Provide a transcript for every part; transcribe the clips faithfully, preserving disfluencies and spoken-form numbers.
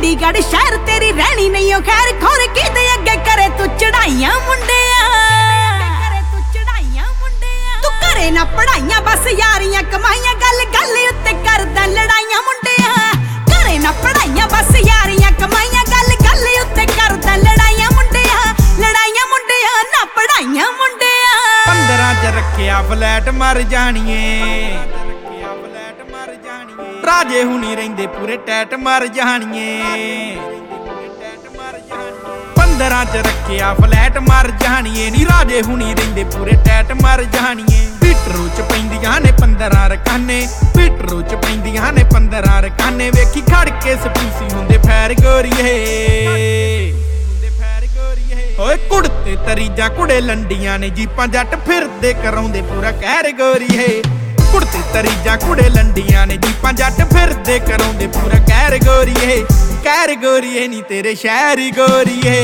चंडीगढ़ शहर तेरी रहनी नहीं हो खैर खोर की दे अगे करे तू चढ़ाइयां मुंडिया तू करे ना पढ़ाइयां बस यारियां कमाइयां गल गल उत्ते करदा लड़ाइयां मुंडिया करे ना पढ़ाइयां बस यारियां कमाइयां गल गल उत्ते करदा लड़ाइयां मुंडिया लड़ाइयां मुंडिया ना पढ़ाइयां मुंडिया पंद्रह च रखिया फ्लैट मर जानिए राजे हुनी रहिंदे पूरे टैट मर जानिए पंद्रह च रखिया फ्लैट मर जानिए नी राजे हुनी रहिंदे पूरे टैट मर जानिए पीटरू च पैंदियां ने पंद्रह रकाने पीटरू च पैंदियां ने पंद्रह रकाने वेखी खड़ के सपूसी हुंदे फैर गोरीए ओए कुड़ते तरीजा कुड़े लंडियां ने जीपां जट फिरदे कराउंदे पूरा कहर गोरीए कुड़ते तरीजा कुड़े लंडियां ने जीपां जट फिरदे कराउंदे पूरा कहर गोरीए कहर गोरीए नी तेरे शहर गोरीए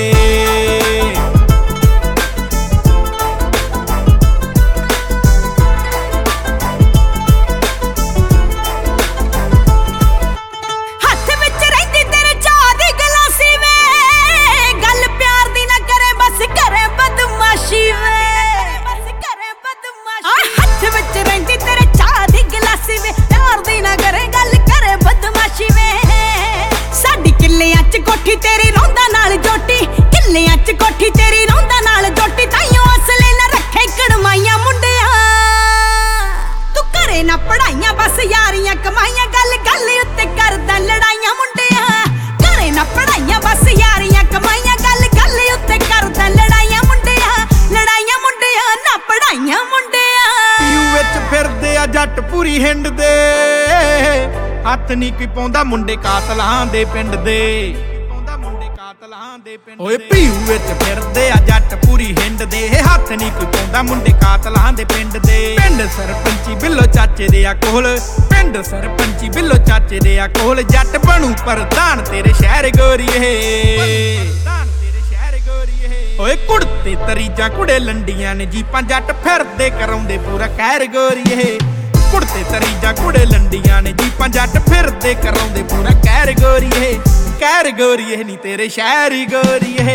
कोठी तेरी रौंदा नाल जोटी किल्लियां च कोठी तेरी रौंदा नाल जोटी ताइयों असले ना रखे कड़माइयां मुंडिया तू करे ना पढ़ाइयां बस यारियां कमाइयां गल गल उत्ते करदा लड़ाइयां मुंडिया करे ना पढ़ाइयां बस यारियां कमाइयां गल गल उत्ते करदा लड़ाइयां मुंडिया लड़ाइयां मुंडिया ना पढ़ाइयां मुंडिया पीऊ विच फिरदे आ जट पूरी हिंड दे हत्थ नहीं कोई पाउंदा मुंडे कातलां दे पिंड दे ओए पीऊ विच फिरदे आ जट पूरी हिंड दे हत्थ नहीं कोई पाउंदा मुंडे कातलां दे पिंड दे पिंड सरपंची बिल्लो चाचे दे आ कोल पिंड सरपंची बिल्लो चाचे दे आ कोल जट बनू प्रधान तेरे शहर गोरीए ओए कुड़ते तरीजा कुड़े लंडियां ने जीपां जट फिरदे कराउंदे पूरा कहर गोरीए कुड़ते तरीजा कुड़े लंडियां ने जीपां जट फिरदे कराउंदे पूरा कहर गोरीए कहर गोरीए नी तेरे शहर गोरीए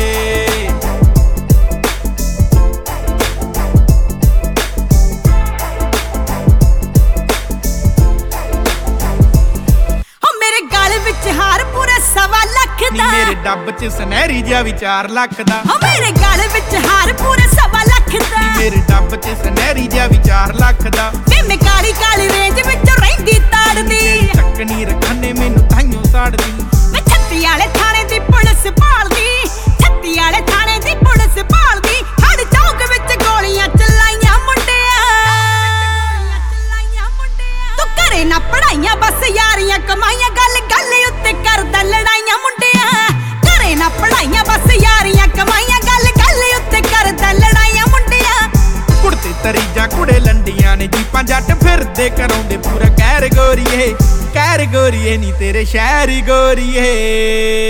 मेरे गल विच हार पूरा सवा लख दा मेरे डब च सुनहरी जिहा भी चार लख दा मेरे गल विच हार पूरा सवा लख दा मेरे डब च सुनहरी जिहा भी चार लख दा वे मैं काली काली रेंज विच रहिंदी ताड़दी टक्कनी रखाने मैनू ताइयों साड़दी वे छत्ती वाले थाने दी पुलिस भालदी छत्ती वाले थाने दी पुलिस भालदी हर चौक विच गोलियां चलाइयां मुंडिया तू करे ना पढ़ाइयां बस यारियां कमाइयां गल गल उत्ते करदा लड़ाइयां मुंडिया करे ना पढ़ाइयां बस यारियां कमाइयां गल गल उत्ते करदा लड़ाइयां मुंडिया कुड़ते तरीजा कुड़े लंडियां ने जीपां जट फिरदे कराउंदे पूरा कहर गोरीए कहर गोरीए नी तेरे शहर गोरीए।